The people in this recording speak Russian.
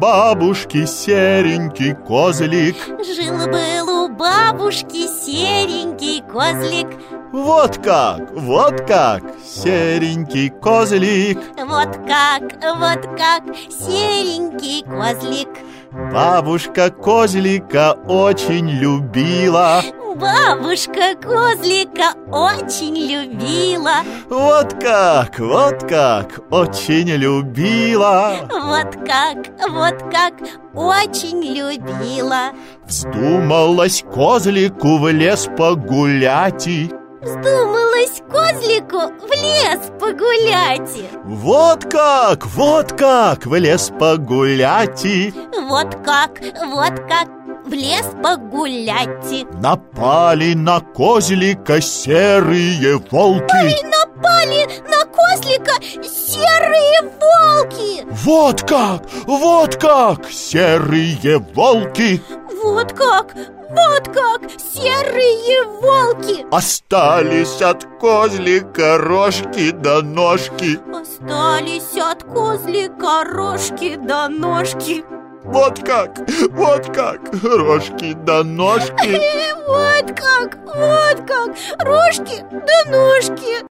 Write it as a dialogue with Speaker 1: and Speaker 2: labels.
Speaker 1: бабушки серенький козлик.
Speaker 2: Жил-был у бабушки серенький козлик.
Speaker 1: Вот как, серенький козлик.
Speaker 2: Вот как, серенький козлик.
Speaker 1: Бабушка козлика очень любила.
Speaker 2: Бабушка козлика очень любила.
Speaker 1: Вот как, очень любила.
Speaker 2: Вот как, очень любила.
Speaker 1: Вздумалась козлику в лес погулять.
Speaker 2: Вздумалась козлику в лес погулять.
Speaker 1: Вот как, в лес погулять.
Speaker 2: Вот как, в лес погулять.
Speaker 1: Напали на козлика серые волки.
Speaker 2: Напали на козлика серые волки.
Speaker 1: Вот как, серые волки.
Speaker 2: Вот как, серые волки.
Speaker 1: Остались от козлика рожки до ножки.
Speaker 2: Остались от козлика рожки до ножки.
Speaker 1: Вот как, рожки до ножки.
Speaker 2: Вот как, рожки до ножки.